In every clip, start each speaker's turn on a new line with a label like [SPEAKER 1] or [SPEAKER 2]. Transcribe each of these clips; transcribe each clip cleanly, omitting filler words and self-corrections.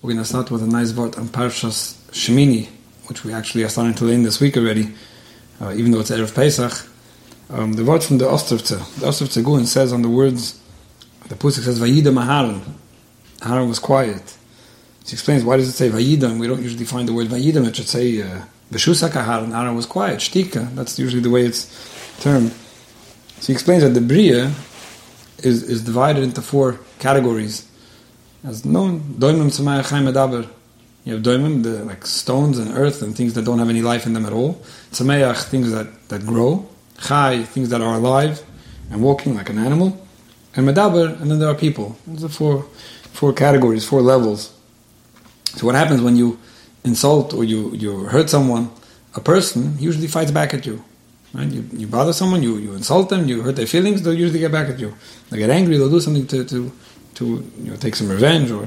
[SPEAKER 1] We're going to start with a nice word on Parshas Shemini, which we actually are starting to learn this week already, even though it's Erev Pesach. The word from the Ostrovtze. The Ostrovtze Gun says on the words, the Pusik says, Vayida Maharan. Haran was quiet. She explains, why does it say Vayida? And we don't usually find the word Vayida. It should say Veshusaka Haran. Haran was quiet. Shtika. That's usually the way it's termed. So he explains that the Bria is divided into 4 categories. As known, doimim tzemach chaim medaber. You have doimim, like stones and earth and things that don't have any life in them at all. Tzemeach, things that grow. Chai, things that are alive and walking like an animal. And medaber, and then there are people. Those are four categories, 4 levels. So what happens when you insult or you hurt someone, a person usually fights back at you. Right? You bother someone, you insult them, you hurt their feelings, they'll usually get back at you. They get angry, they'll do something to take some revenge. Or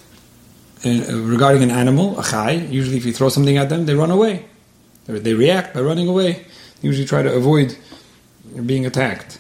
[SPEAKER 1] regarding an animal, a chai, usually if you throw something at them, they run away. They react by running away. They usually try to avoid being attacked.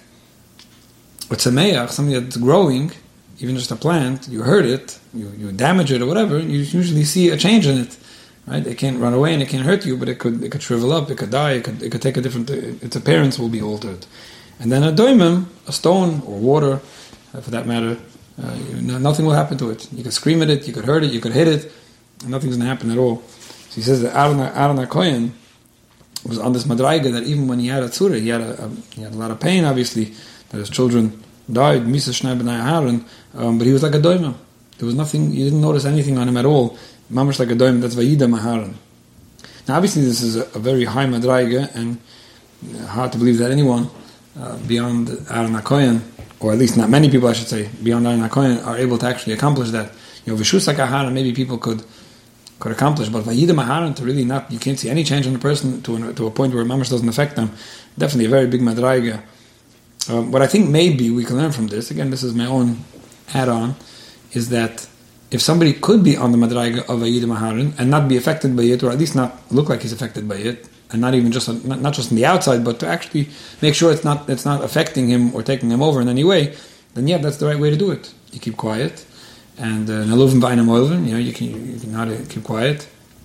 [SPEAKER 1] But tzemeach, something that's growing, even just a plant, you hurt it, you damage it or whatever, you usually see a change in it. Right? It can't run away and it can't hurt you, but it could shrivel up, it could die, it could take a different, its appearance will be altered. And then a doimim, a stone or water, for that matter, nothing will happen to it. You could scream at it, you could hurt it, you could hit it, and nothing's going to happen at all. So he says that Aaron HaKohen was on this madraiga that even when he had a tzura, he had a lot of pain, obviously, that his children died, Misa Shnei B'nai Aaron, but he was like a doimim. There was nothing, you didn't notice anything on him at all. Mamash like a doimim, that's Vayida Maharan. Now obviously this is a very high madraiga, and hard to believe that anyone beyond Aaron HaKohen, or at least not many people, I should say, beyond Aaron HaKohen, are able to actually accomplish that. V'shusak Aharon, maybe people could accomplish, but Vayida Maharan, to really not, you can't see any change in the person to a point where Mamash doesn't affect them. Definitely a very big madraiga. What I think maybe we can learn from this, again, this is my own add-on, is that if somebody could be on the madraiga of Vayida Maharan and not be affected by it, or at least not look like he's affected by it, and not even just not just on the outside, but to actually make sure it's not affecting him or taking him over in any way, then yeah, that's the right way to do it. You keep quiet, and naluvim b'einam oilvim, you can how to keep quiet.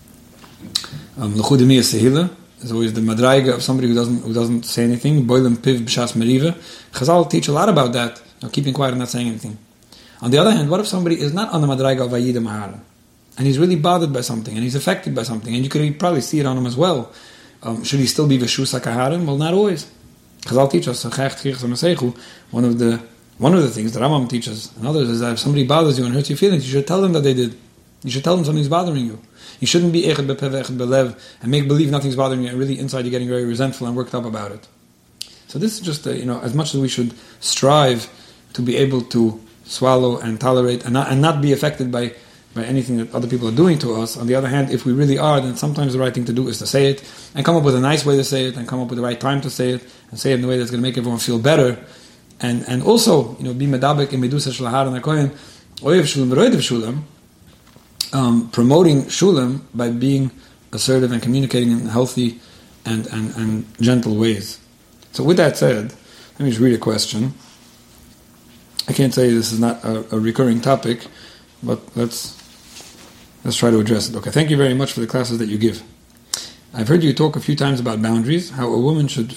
[SPEAKER 1] L'chudimi sehila is always the madraiga of somebody who doesn't say anything. Boilim piv b'shas meriva. Chazal teach a lot about that. Keeping quiet and not saying anything. On the other hand, what if somebody is not on the madraiga of Vayida Maharan, and he's really bothered by something, and he's affected by something, and you could probably see it on him as well? Should he still be Veshusak Aharon? Well, not always. Chazal teach us, one of the things that Rambam teaches, and others, is that if somebody bothers you and hurts your feelings, you should tell them that they did. You should tell them something's bothering you. You shouldn't be echad bepev, echad belev, and make believe nothing's bothering you, and really inside you're getting very resentful and worked up about it. So this is just, as much as we should strive to be able to swallow and tolerate and not be affected by anything that other people are doing to us. On the other hand, if we really are, then sometimes the right thing to do is to say it and come up with a nice way to say it and come up with the right time to say it and say it in a way that's going to make everyone feel better. And also, be medabek in medusa shel Aaron HaKohen, oyev shulam v'roidev shulam, promoting shulam by being assertive and communicating in healthy and gentle ways. So with that said, let me just read a question. I can't say this is not a recurring topic, but let's try to address it. Okay, thank you very much for the classes that you give. I've heard you talk a few times about boundaries, how a woman should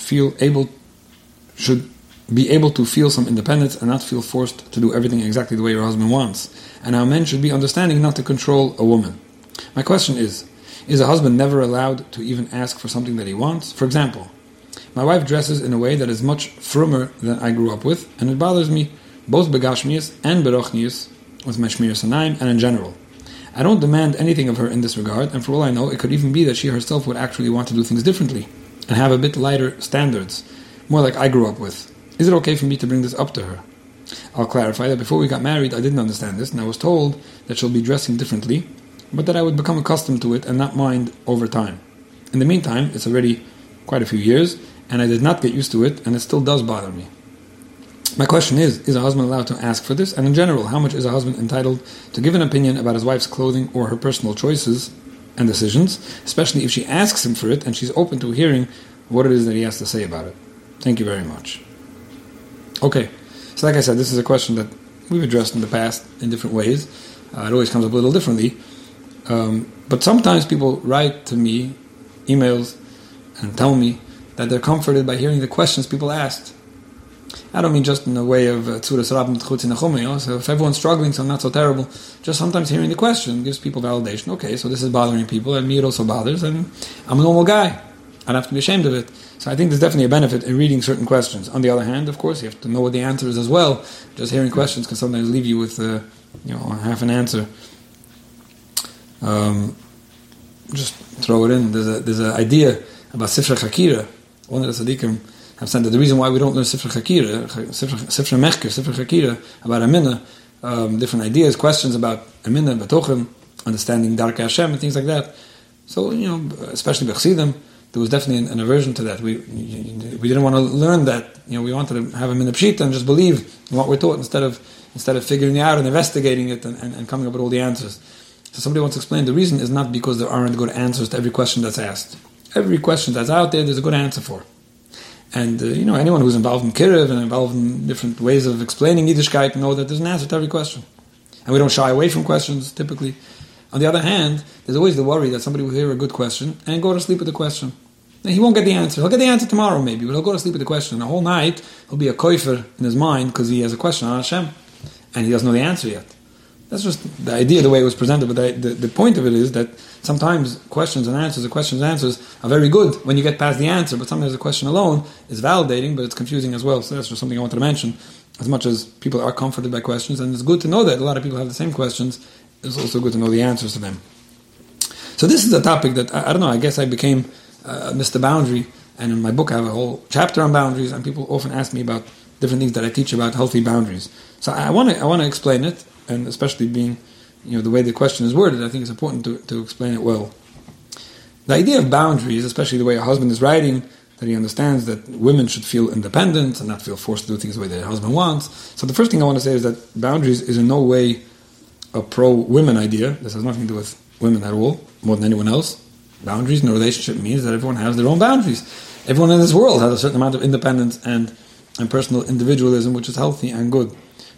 [SPEAKER 1] be able to feel some independence and not feel forced to do everything exactly the way her husband wants, and how men should be understanding not to control a woman. My question is a husband never allowed to even ask for something that he wants? For example, my wife dresses in a way that is much frummer than I grew up with, and it bothers me both begashmius and berochnius, with my shmir sanayim, and in general. I don't demand anything of her in this regard, and for all I know, it could even be that she herself would actually want to do things differently, and have a bit lighter standards, more like I grew up with. Is it okay for me to bring this up to her? I'll clarify that before we got married, I didn't understand this, and I was told that she'll be dressing differently, but that I would become accustomed to it and not mind over time. In the meantime, it's already quite a few years, and I did not get used to it, and it still does bother me. My question is a husband allowed to ask for this? And in general, how much is a husband entitled to give an opinion about his wife's clothing or her personal choices and decisions, especially if she asks him for it and she's open to hearing what it is that he has to say about it? Thank you very much. Okay, so like I said, this is a question that we've addressed in the past in different ways. It always comes up a little differently. But sometimes people write to me emails and tell me that they're comforted by hearing the questions people asked. I don't mean just in the way of Tzuras Rab M'tchutz Nachum, so if everyone's struggling, so not so terrible. Just sometimes hearing the question gives people validation. Okay, so this is bothering people, and me it also bothers, and I'm a normal guy. I don't have to be ashamed of it. So I think there's definitely a benefit in reading certain questions. On the other hand, of course, you have to know what the answer is as well. Just hearing questions can sometimes leave you with half an answer. Just throw it in. There's an idea about Sifra Chakira. One of the Tzaddikim have said that the reason why we don't learn Sifra Chakira, Sifra Mechker, Sifra Chakira, about Aminah, different ideas, questions about Aminah, Batochim, understanding Darkei Hashem, and things like that. So, especially B'Chsidim, there was definitely an aversion to that. We didn't want to learn that. We wanted to have Aminah Pshita and just believe in what we're taught instead of figuring it out and investigating it and coming up with all the answers. So somebody wants to explain the reason is not because there aren't good answers to every question that's asked. Every question that's out there's a good answer for. And, anyone who's involved in Kiruv and involved in different ways of explaining Yiddishkeit know that there's an answer to every question. And we don't shy away from questions, typically. On the other hand, there's always the worry that somebody will hear a good question and go to sleep with the question. And he won't get the answer. He'll get the answer tomorrow maybe, but he'll go to sleep with the question. And the whole night, he'll be a koifer in his mind because he has a question on Hashem. And he doesn't know the answer yet. That's just the idea, the way it was presented. But the point of it is that sometimes questions and answers are very good when you get past the answer. But sometimes the question alone is validating, but it's confusing as well. So that's just something I wanted to mention. As much as people are comforted by questions, and it's good to know that a lot of people have the same questions, it's also good to know the answers to them. So this is a topic that, I don't know, I guess I became Mr. Boundary. And in my book I have a whole chapter on boundaries, and people often ask me about different things that I teach about healthy boundaries. So I want to explain it. And especially being, the way the question is worded, I think it's important to explain it well. The idea of boundaries, especially the way a husband is writing, that he understands that women should feel independent and not feel forced to do things the way their husband wants. So the first thing I want to say is that boundaries is in no way a pro-women idea. This has nothing to do with women at all, more than anyone else. Boundaries in a relationship means that everyone has their own boundaries. Everyone in this world has a certain amount of independence and personal individualism, which is healthy and good.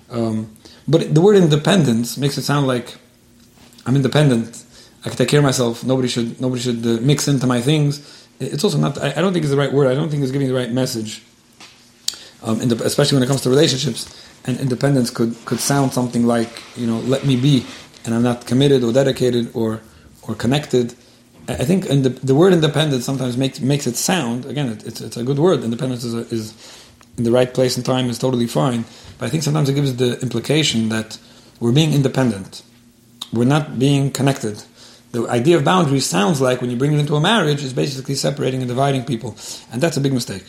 [SPEAKER 1] But the word independence makes it sound like I'm independent. I can take care of myself. Nobody should mix into my things. It's also not. I don't think it's the right word. I don't think it's giving the right message. Especially when it comes to relationships, and independence could sound something like let me be, and I'm not committed or dedicated or connected. I think the word independence sometimes makes it sound, again, it's a good word. Independence is in the right place and time is totally fine. But I think sometimes it gives the implication that we're being independent. We're not being connected. The idea of boundaries sounds like when you bring it into a marriage is basically separating and dividing people. And that's a big mistake.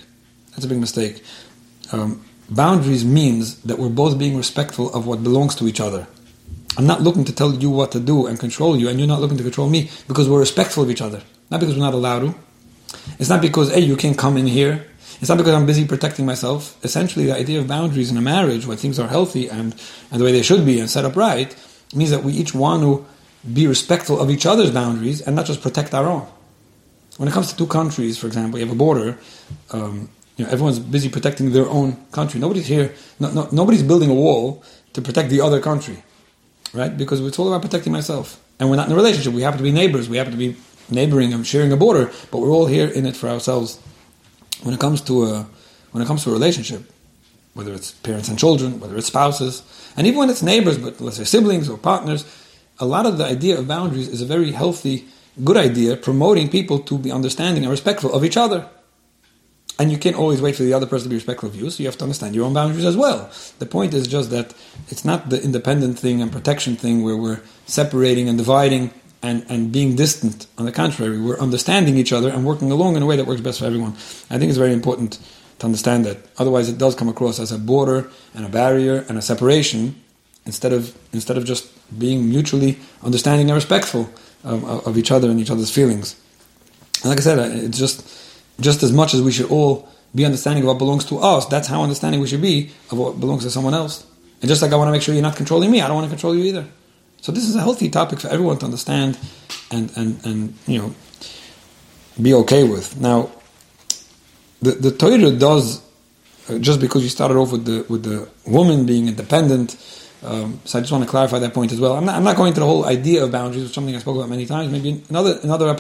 [SPEAKER 1] Boundaries means that we're both being respectful of what belongs to each other. I'm not looking to tell you what to do and control you, and you're not looking to control me, because we're respectful of each other. Not because we're not allowed to. It's not because, hey, you can't come in here. It's not because I'm busy protecting myself. Essentially, the idea of boundaries in a marriage, when things are healthy and the way they should be and set up right, means that we each want to be respectful of each other's boundaries and not just protect our own. When it comes to two countries, for example, you have a border, everyone's busy protecting their own country. Nobody's here, nobody's building a wall to protect the other country, right? Because it's all about protecting myself. And we're not in a relationship. We happen to be neighbors. We happen to be neighboring and sharing a border, but we're all here in it for ourselves. When it comes to a relationship, whether it's parents and children, whether it's spouses, and even when it's neighbors, but let's say siblings or partners, a lot of the idea of boundaries is a very healthy, good idea, promoting people to be understanding and respectful of each other. And you can't always wait for the other person to be respectful of you, so you have to understand your own boundaries as well. The point is just that it's not the independent thing and protection thing where we're separating and dividing and being distant. On the contrary, we're understanding each other and working along in a way that works best for everyone. I think it's very important to understand that. Otherwise, it does come across as a border and a barrier and a separation instead of just being mutually understanding and respectful of each other and each other's feelings. And like I said, it's just as much as we should all be understanding of what belongs to us, that's how understanding we should be of what belongs to someone else. And just like I want to make sure you're not controlling me, I don't want to control you either. So this is a healthy topic for everyone to understand and be okay with. Now, the Torah does, just because you started off with the woman being independent So I just want to clarify that point as well. I'm not going to the whole idea of boundaries, which is something I spoke about many times. Maybe another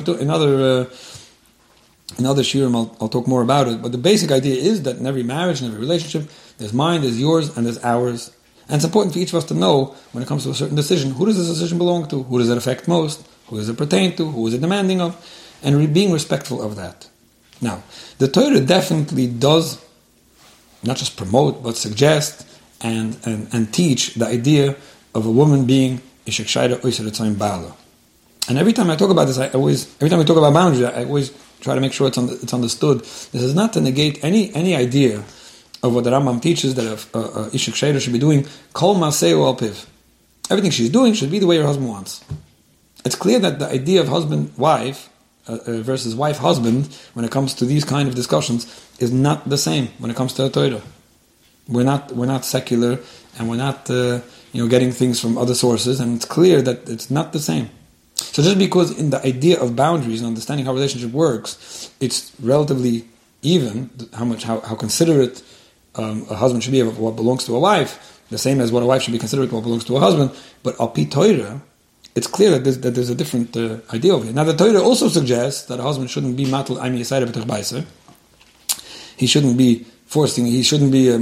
[SPEAKER 1] shiurim I'll talk more about it. But the basic idea is that in every marriage, in every relationship, there's mine, there's yours, and there's ours. And it's important for each of us to know, when it comes to a certain decision, who does this decision belong to? Who does it affect most? Who does it pertain to? Who is it demanding of? And being respectful of that. Now, the Torah definitely does not just promote, but suggest and teach the idea of a woman being ishak shaira oiser etzayim bala. And every time I talk about this, every time we talk about boundaries, I always try to make sure it's understood. This is not to negate any idea of what the Rambam teaches that a ishak shaira should be doing. Kol maseu al piv. Everything she's doing should be the way her husband wants. It's clear that the idea of husband-wife versus wife-husband, when it comes to these kind of discussions, is not the same when it comes to the Torah. We're not secular, and we're not getting things from other sources, and it's clear that it's not the same. So just because in the idea of boundaries and understanding how relationship works, it's relatively even, how considerate a husband should be of what belongs to a wife, the same as what a wife should be considerate of what belongs to a husband, but al pi Torah, it's clear that there's a different idea of it. Now the Torah also suggests that a husband shouldn't be matal aymi yisayra b'tich baiser. He shouldn't be forcing. He shouldn't be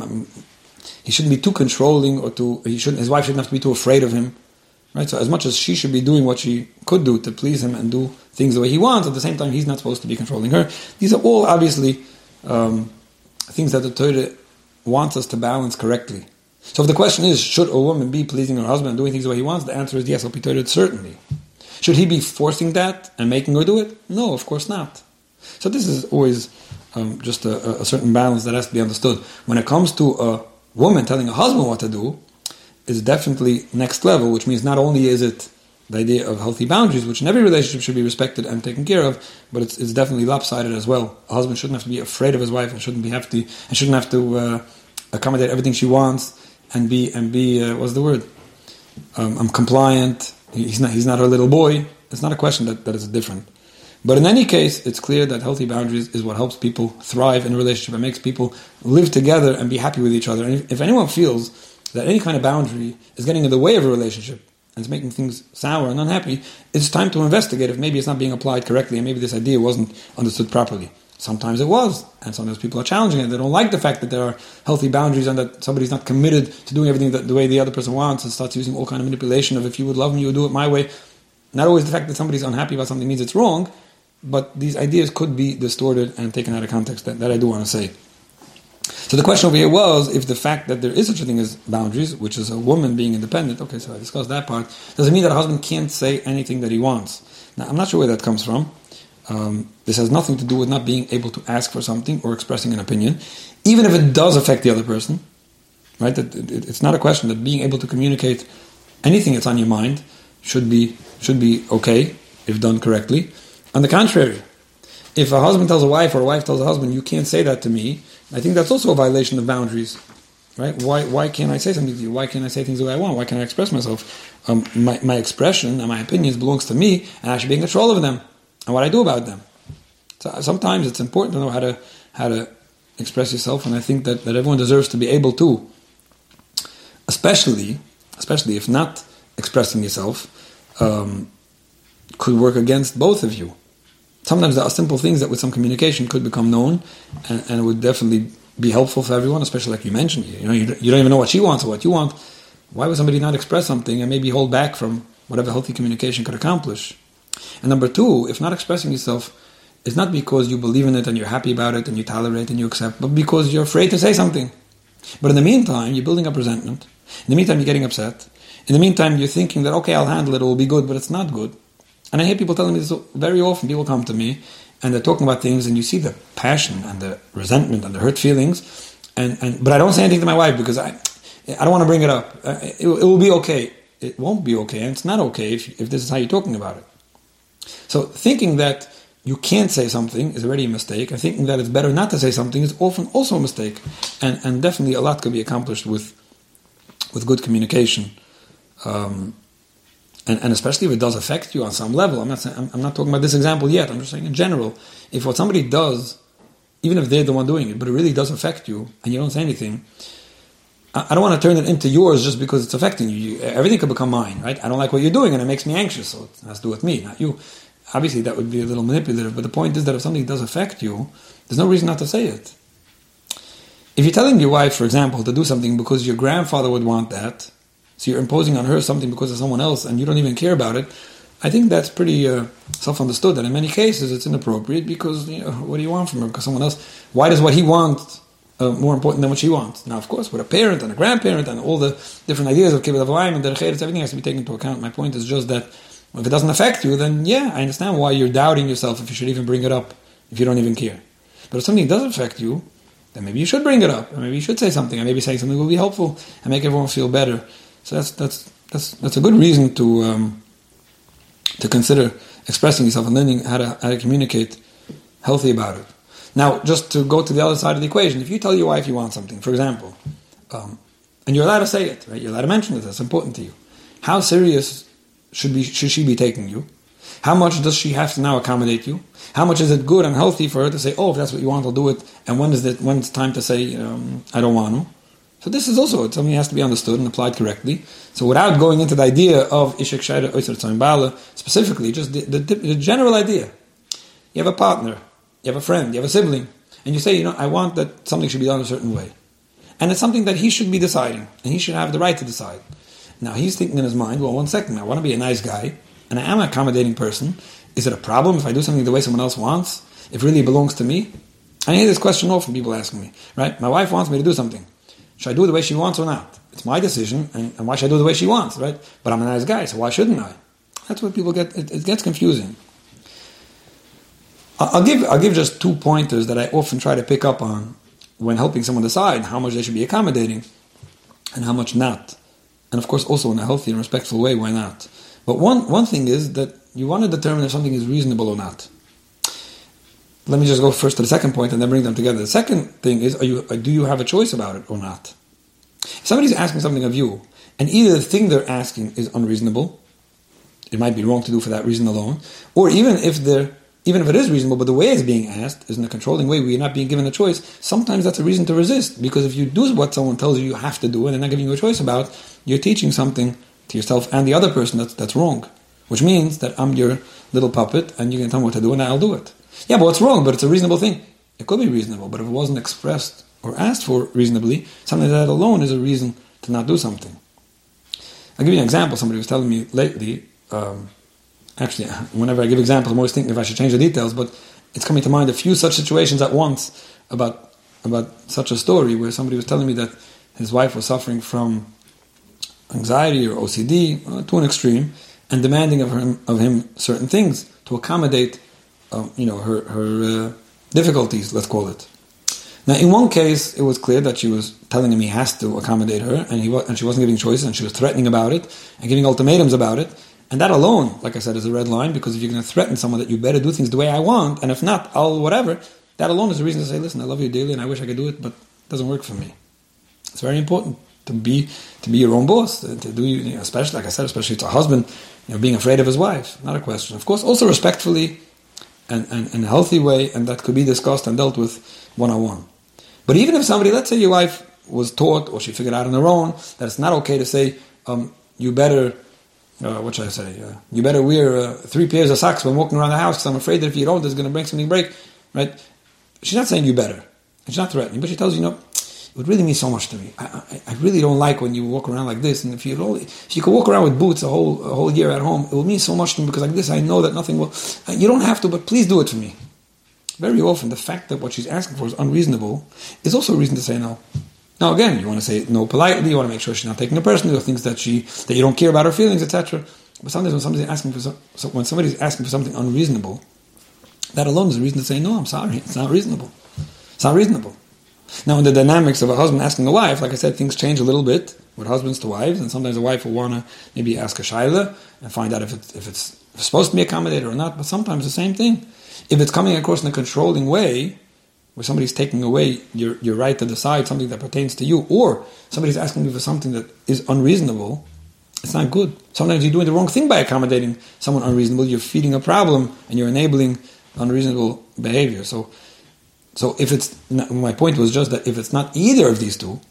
[SPEAKER 1] too controlling, his wife shouldn't have to be too afraid of him, right? So as much as she should be doing what she could do to please him and do things the way he wants, at the same time he's not supposed to be controlling her. These are all obviously things that the Torah wants us to balance correctly. So if the question is, should a woman be pleasing her husband and doing things the way he wants, the answer is yes, certainly. Should he be forcing that and making her do it? No, of course not. So this is always just a certain balance that has to be understood. When it comes to a woman telling a husband what to do, it's definitely next level, which means not only is it the idea of healthy boundaries, which in every relationship should be respected and taken care of, but it's definitely lopsided as well. A husband shouldn't have to be afraid of his wife and shouldn't have to accommodate everything she wants. And be what's the word? I'm compliant. He's not her little boy. It's not a question that is different. But in any case, it's clear that healthy boundaries is what helps people thrive in a relationship and makes people live together and be happy with each other. And if anyone feels that any kind of boundary is getting in the way of a relationship and it's making things sour and unhappy, it's time to investigate if maybe it's not being applied correctly and maybe this idea wasn't understood properly. Sometimes it was, and sometimes people are challenging it. They don't like the fact that there are healthy boundaries and that somebody's not committed to doing everything the way the other person wants and starts using all kind of manipulation of if you would love me, you would do it my way. Not always the fact that somebody's unhappy about something means it's wrong, but these ideas could be distorted and taken out of context. That I do want to say. So the question over here was, if the fact that there is such a thing as boundaries, which is a woman being independent, okay, so I discussed that part, does it mean that a husband can't say anything that he wants? Now, I'm not sure where that comes from. This has nothing to do with not being able to ask for something or expressing an opinion, even if it does affect the other person, right? It's not a question that being able to communicate anything that's on your mind should be okay if done correctly. On the contrary, if a husband tells a wife or a wife tells a husband, you can't say that to me, I think that's also a violation of boundaries, right? Why can't I say something to you? Why can't I say things the way I want? Why can't I express myself? My expression and my opinions belongs to me, and I should be in control of them and what I do about them. So sometimes it's important to know how to express yourself, and I think that everyone deserves to be able to, especially if not expressing yourself could work against both of you. Sometimes there are simple things that with some communication could become known, and it would definitely be helpful for everyone, especially like you mentioned. You don't even know what she wants or what you want. Why would somebody not express something and maybe hold back from whatever healthy communication could accomplish? And number two, if not expressing yourself, it's not because you believe in it and you're happy about it and you tolerate and you accept, but because you're afraid to say something. But in the meantime, you're building up resentment. In the meantime, you're getting upset. In the meantime, you're thinking that, okay, I'll handle it, it will be good, but it's not good. And I hear people telling me this very often. People come to me and they're talking about things, and you see the passion and the resentment and the hurt feelings, but I don't say anything to my wife because I don't want to bring it up. It will be okay. It won't be okay, and it's not okay if this is how you're talking about it. So thinking that you can't say something is already a mistake, and thinking that it's better not to say something is often also a mistake. And definitely a lot can be accomplished with good communication. And especially if it does affect you on some level. I'm not talking about this example yet. I'm just saying in general, if what somebody does, even if they're the one doing it, but it really does affect you, and you don't say anything, I don't want to turn it into yours just because it's affecting you. Everything could become mine, right? I don't like what you're doing and it makes me anxious, so it has to do with me, not you. Obviously, that would be a little manipulative, but the point is that if something does affect you, there's no reason not to say it. If you're telling your wife, for example, to do something because your grandfather would want that, so you're imposing on her something because of someone else and you don't even care about it, I think that's pretty self-understood, that in many cases it's inappropriate because, what do you want from her? Because someone else, why does what he wants more important than what she wants? Now, of course, with a parent and a grandparent and all the different ideas of kibbutz avayim and derech eretz, everything has to be taken into account. My point is just that if it doesn't affect you, then yeah, I understand why you're doubting yourself if you should even bring it up, if you don't even care. But if something does affect you, then maybe you should bring it up, and maybe you should say something, and maybe saying something will be helpful and make everyone feel better. So that's a good reason to consider expressing yourself and learning how to communicate healthy about it. Now, just to go to the other side of the equation, if you tell your wife you want something, for example, and you're allowed to say it, right? You're allowed to mention it, that's important to you. How serious should she be taking you? How much does she have to now accommodate you? How much is it good and healthy for her to say, oh, if that's what you want, I'll do it, and when it's time to say, I don't want to? So this is also something that has to be understood and applied correctly. So without going into the idea of Ishak Shaira Oyser Tzoyin Bala, specifically, just the general idea. You have a partner, you have a friend, you have a sibling, and you say, I want that something should be done a certain way. And it's something that he should be deciding, and he should have the right to decide. Now he's thinking in his mind, well, one second, I want to be a nice guy, and I am an accommodating person. Is it a problem if I do something the way someone else wants? If it really belongs to me? I hear this question often, people asking me, right? My wife wants me to do something. Should I do it the way she wants or not? It's my decision, and why should I do it the way she wants, right? But I'm a nice guy, so why shouldn't I? That's what people get, it gets confusing. I'll give just 2 pointers that I often try to pick up on when helping someone decide how much they should be accommodating and how much not. And of course also in a healthy and respectful way, why not? But one thing is that you want to determine if something is reasonable or not. Let me just go first to the second point and then bring them together. The second thing is, do you have a choice about it or not? If somebody's asking something of you, and either the thing they're asking is unreasonable, it might be wrong to do for that reason alone, or even if it is reasonable, but the way it's being asked is in a controlling way where you're not being given a choice, sometimes that's a reason to resist. Because if you do what someone tells you have to do and they're not giving you a choice about, you're teaching something to yourself and the other person that's wrong. Which means that I'm your little puppet and you can tell me what to do and I'll do it. Yeah, but it's wrong, but it's a reasonable thing. It could be reasonable, but if it wasn't expressed or asked for reasonably, something that alone is a reason to not do something. I'll give you an example. Somebody was telling me lately, actually, whenever I give examples, I'm always thinking if I should change the details, but it's coming to mind a few such situations at once about such a story where somebody was telling me that his wife was suffering from anxiety or OCD to an extreme and demanding of him certain things to accommodate her difficulties, let's call it. Now, in one case, it was clear that she was telling him he has to accommodate her, and she wasn't giving choices, and she was threatening about it, and giving ultimatums about it. And that alone, like I said, is a red line, because if you're going to threaten someone that you better do things the way I want, and if not, I'll whatever, that alone is a reason to say, listen, I love you dearly, and I wish I could do it, but it doesn't work for me. It's very important to be your own boss, to do, especially, like I said, especially to a husband, being afraid of his wife, not a question. Of course, also respectfully, and in a healthy way, and that could be discussed and dealt with one-on-one. But even if somebody, let's say your wife was taught, or she figured out on her own, that it's not okay to say, you better, what should I say, you better wear 3 pairs of socks when walking around the house, because I'm afraid that if you don't, there's going to bring something break, right? She's not saying you better. She's not threatening, but she tells you, it would really mean so much to me. I really don't like when you walk around like this, and if you could walk around with boots a whole year at home, it will mean so much to me, because like this I know that nothing will, you don't have to, but please do it for me. Very often the fact that what she's asking for is unreasonable is also a reason to say no. Now again, you want to say no politely, you want to make sure she's not taking it personally, or things that you don't care about her feelings, etc. But sometimes when somebody's asking for something unreasonable, that alone is a reason to say no, I'm sorry, it's not reasonable. It's not reasonable. Now, in the dynamics of a husband asking a wife, like I said, things change a little bit with husbands to wives, and sometimes a wife will want to maybe ask a shaila and find out if it's supposed to be accommodated or not, but sometimes the same thing. If it's coming across in a controlling way, where somebody's taking away your right to decide something that pertains to you, or somebody's asking you for something that is unreasonable, it's not good. Sometimes you're doing the wrong thing by accommodating someone unreasonable. You're feeding a problem, and you're enabling unreasonable behavior. So if it's, my point was just that if it's not either of these two,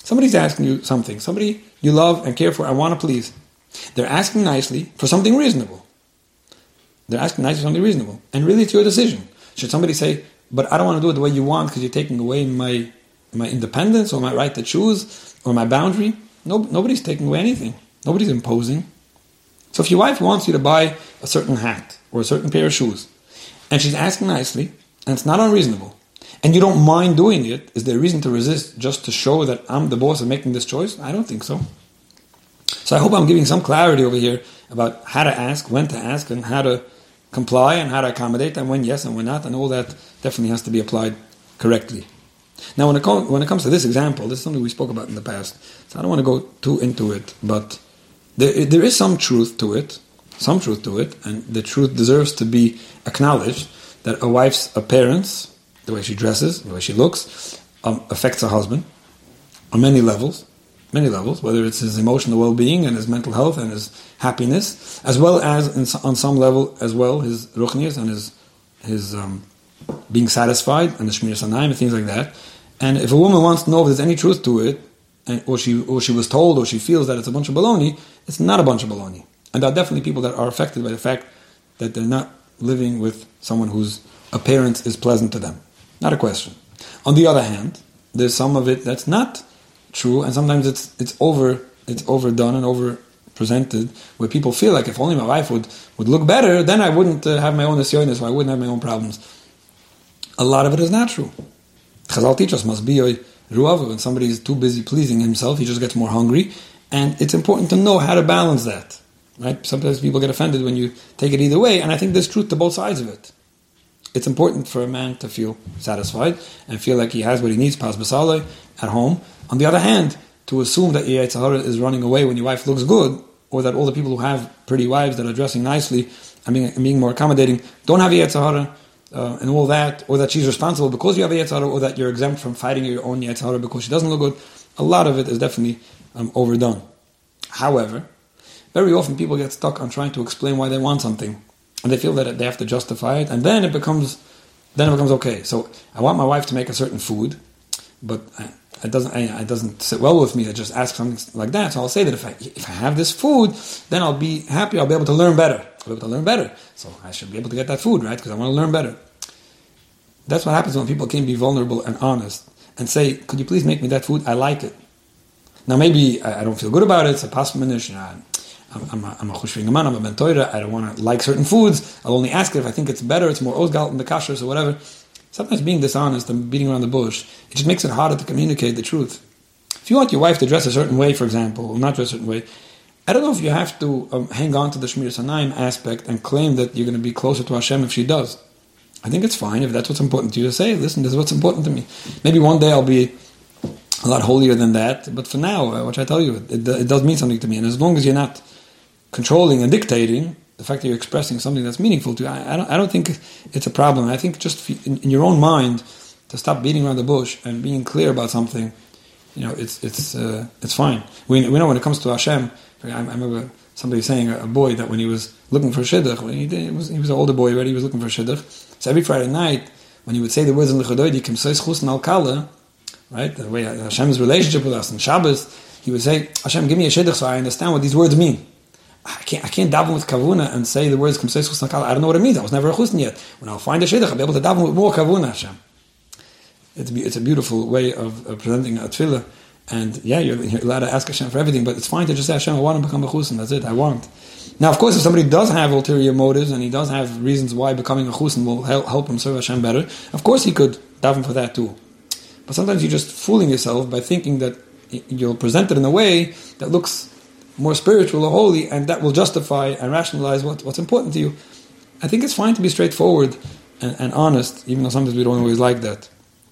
[SPEAKER 1] Somebody's asking you something. Somebody you love and care for and want to please. They're asking nicely for something reasonable. They're asking nicely for something reasonable. And really it's your decision. Should somebody say, but I don't want to do it the way you want because you're taking away my independence or my right to choose or my boundary? Nobody's taking away anything. Nobody's imposing. So if your wife wants you to buy a certain hat or a certain pair of shoes, and she's asking nicely, and it's not unreasonable, and you don't mind doing it, is there a reason to resist just to show that I'm the boss of making this choice? I don't think so. So I hope I'm giving some clarity over here about how to ask, when to ask, and how to comply, and how to accommodate, and when yes and when not, and all that definitely has to be applied correctly. Now, when it comes to this example, this is something we spoke about in the past, so I don't want to go too into it, but there is some truth to it, and the truth deserves to be acknowledged, that a wife's appearance, the way she dresses, the way she looks, affects her husband on many levels, whether it's his emotional well-being and his mental health and his happiness, as well as on some level as well his ruchnius and his being satisfied and the shmiras hanayim and things like that. And if a woman wants to know if there's any truth to it, or she was told, or she feels that it's a bunch of baloney, it's not a bunch of baloney. And there are definitely people that are affected by the fact that they're not living with someone whose appearance is pleasant to them. Not a question. On the other hand, there's some of it that's not true, and sometimes it's overdone and over presented, where people feel like if only my wife would look better, then I wouldn't have my own nisyonis, or I wouldn't have my own problems. A lot of it is not true. Chazal teach us must be ruavu. When somebody is too busy pleasing himself, he just gets more hungry, and it's important to know how to balance that. Right? Sometimes people get offended when you take it either way, and I think there's truth to both sides of it. It's important for a man to feel satisfied and feel like he has what he needs, pas b'saleh, at home. On the other hand, to assume that your Yetzer Hara is running away when your wife looks good, or that all the people who have pretty wives that are dressing nicely and being more accommodating don't have a Yetzer Hara, and all that, or that she's responsible because you have a Yetzer Hara, or that you're exempt from fighting your own Yetzer Hara because she doesn't look good. A lot of it is definitely overdone. However, very often people get stuck on trying to explain why they want something, and they feel that they have to justify it, and then it becomes okay. So I want my wife to make a certain food, but it doesn't sit well with me to just ask something like that. So I'll say that if I have this food, then I'll be happy. I'll be able to learn better. So I should be able to get that food, right? Because I want to learn better. That's what happens when people can be vulnerable and honest and say, "Could you please make me that food? I like it." Now maybe I don't feel good about it. It's a pasmanish. I'm a chushving man. I'm a ben Torah. I don't want to like certain foods. I'll only ask it if I think it's better. It's more ozgalt in the kashrus or whatever. Sometimes being dishonest and beating around the bush, it just makes it harder to communicate the truth. If you want your wife to dress a certain way, for example, or not dress a certain way, I don't know if you have to hang on to the shmiras hanayim aspect and claim that you're going to be closer to Hashem if she does. I think it's fine if that's what's important to you to say. Listen, this is what's important to me. Maybe one day I'll be a lot holier than that, but for now, what I tell you, it does mean something to me. And as long as you're not controlling and dictating, the fact that you're expressing something that's meaningful to you, I don't think it's a problem. I think just in your own mind to stop beating around the bush and being clear about something, it's fine. We know when it comes to Hashem. I remember somebody saying a boy that when he was looking for shidduch, he was an older boy already. He was looking for shidduch. So every Friday night, when he would say the words in L'chadoidi, Kim Sois Chusn Al Kala, right, the way Hashem's relationship with us in Shabbos, he would say, "Hashem, give me a shidduch so I understand what these words mean." I can't daven with kavuna and say the words Kim Sois Chusn Al Kala. I don't know what it means. I was never a chusn yet. When I'll find a shidduch, I'll be able to daven with more kavuna. Hashem. It's a beautiful way of presenting a tefillah. And yeah, you're allowed to ask Hashem for everything, but it's fine to just say, Hashem, I want to become a chusn, that's it, I want. Now, of course, if somebody does have ulterior motives, and he does have reasons why becoming a chusn will help him serve Hashem better, of course he could daven for that too. But sometimes you're just fooling yourself by thinking that you'll present it in a way that looks more spiritual or holy, and that will justify and rationalize what's important to you. I think it's fine to be straightforward and honest, even though sometimes we don't always like that.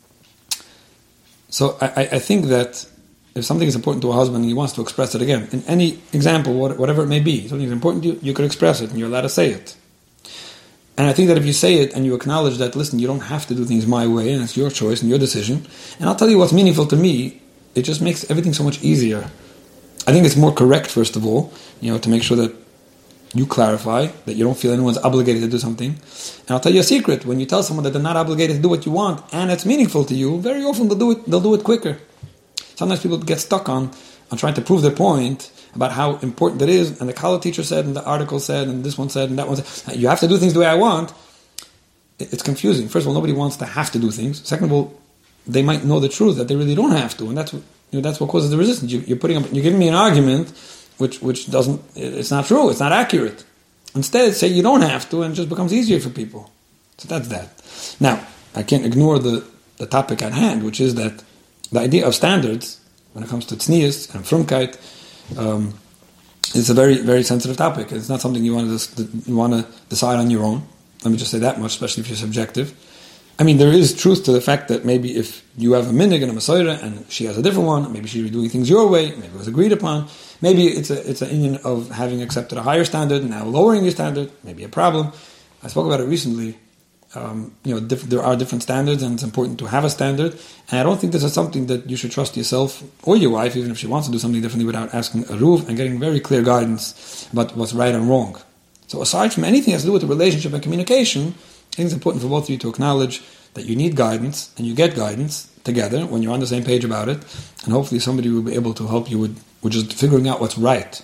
[SPEAKER 1] So I think that if something is important to a husband and he wants to express it again, in any example, whatever it may be, something is important to you, you could express it and you're allowed to say it. And I think that if you say it and you acknowledge that, listen, you don't have to do things my way and it's your choice and your decision, and I'll tell you what's meaningful to me, it just makes everything so much easier. I think it's more correct, first of all, to make sure that you clarify, that you don't feel anyone's obligated to do something. And I'll tell you a secret, when you tell someone that they're not obligated to do what you want and it's meaningful to you, very often they'll do it quicker. Sometimes people get stuck on trying to prove their point about how important it is, and the college teacher said, and the article said, and this one said, and that one said, you have to do things the way I want. It's confusing. First of all, nobody wants to have to do things. Second of all, they might know the truth that they really don't have to, and that's what causes the resistance. You're giving me an argument which doesn't, it's not true, it's not accurate. Instead, say you don't have to, and it just becomes easier for people. So that's that. Now, I can't ignore the topic at hand, which is that the idea of standards, when it comes to tznius and frumkeit, is a very, very sensitive topic. It's not something you want to decide on your own. Let me just say that much, especially if you're subjective. I mean, there is truth to the fact that maybe if you have a minhag and a masorah and she has a different one, maybe she's doing things your way, maybe it was agreed upon, maybe it's an union of having accepted a higher standard and now lowering your standard, maybe a problem. I spoke about it recently. There are different standards, and it's important to have a standard. And I don't think this is something that you should trust yourself or your wife, even if she wants to do something differently, without asking a ruv and getting very clear guidance about what's right and wrong. So aside from anything that has to do with the relationship and communication, I think it's important for both of you to acknowledge that you need guidance, and you get guidance together when you're on the same page about it, and hopefully somebody will be able to help you with just figuring out what's right.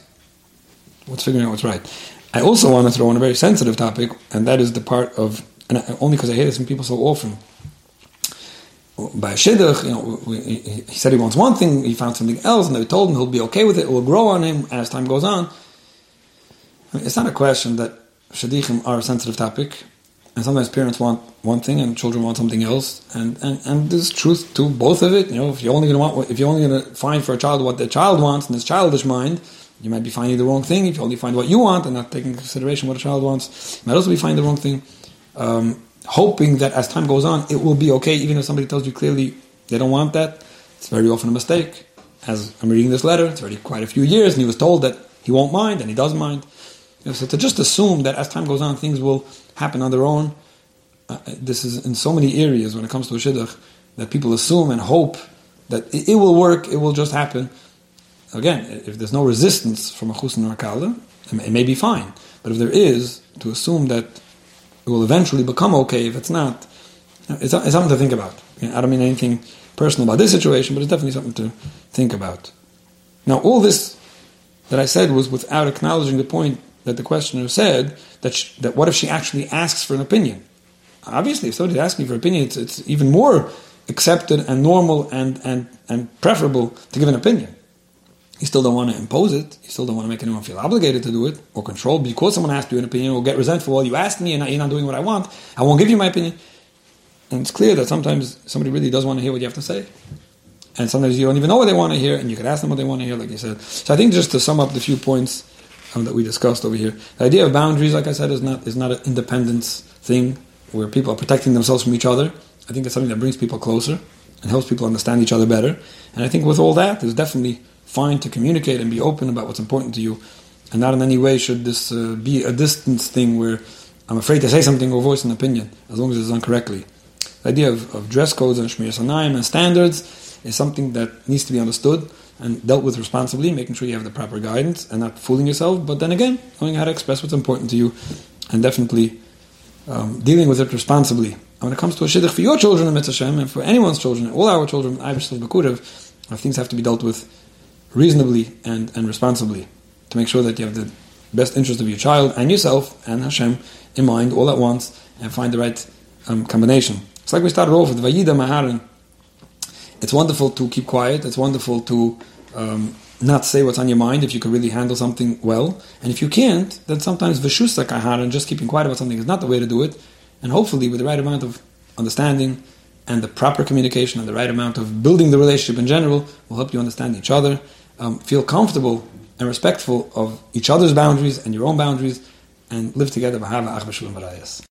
[SPEAKER 1] I also want to throw in a very sensitive topic, and that is the part of, and only because I hear this from people so often, by a shidduch, he said he wants one thing, he found something else, and they told him he'll be okay with it, it will grow on him as time goes on. I mean, it's not a question that shidduchim are a sensitive topic, and sometimes parents want one thing and children want something else, and there's if to both of it. If you're only going to find for a child what the child wants in his childish mind, you might be finding the wrong thing. If you only find what you want and not taking into consideration what a child wants, you might also be finding the wrong thing. Hoping that as time goes on, it will be okay, even if somebody tells you clearly they don't want that. It's very often a mistake. As I'm reading this letter, it's already quite a few years, and he was told that he won't mind, and he does mind. So to just assume that as time goes on, things will happen on their own, this is in so many areas when it comes to a shidduch, that people assume and hope that it will work, it will just happen. Again, if there's no resistance from a chusn or a kallah, it may be fine. But if there is, to assume that it will eventually become okay if it's not, it's something to think about. I don't mean anything personal about this situation, but it's definitely something to think about. Now, all this that I said was without acknowledging the point that the questioner said, that what if she actually asks for an opinion? Obviously, if somebody's asking for an opinion, it's even more accepted and normal and preferable to give an opinion. You still don't want to impose it. You still don't want to make anyone feel obligated to do it or controlled because someone asked you an opinion or get resentful. Well, you asked me and you're not doing what I want. I won't give you my opinion. And it's clear that sometimes somebody really does want to hear what you have to say. And sometimes you don't even know what they want to hear, and you could ask them what they want to hear, like you said. So I think just to sum up the few points that we discussed over here, the idea of boundaries, like I said, is not an independence thing where people are protecting themselves from each other. I think it's something that brings people closer and helps people understand each other better. And I think with all that, it's definitely fine to communicate and be open about what's important to you, and not in any way should this be a distance thing where I'm afraid to say something or voice an opinion, as long as it's done correctly. The idea of dress codes and shmiras hanayim and standards is something that needs to be understood and dealt with responsibly, making sure you have the proper guidance and not fooling yourself, but then again, knowing how to express what's important to you and definitely dealing with it responsibly. And when it comes to a shidduch for your children in Mitzvah Hashem, and for anyone's children, all our children, things have to be dealt with reasonably and responsibly to make sure that you have the best interest of your child and yourself and Hashem in mind all at once and find the right combination. It's like we started off with Vayida Maharan. It's wonderful to keep quiet. It's wonderful to not say what's on your mind if you can really handle something well. And if you can't, then sometimes Vishusa Kaharan, just keeping quiet about something, is not the way to do it. And hopefully with the right amount of understanding and the proper communication and the right amount of building the relationship in general will help you understand each other, feel comfortable and respectful of each other's boundaries and your own boundaries, and live together.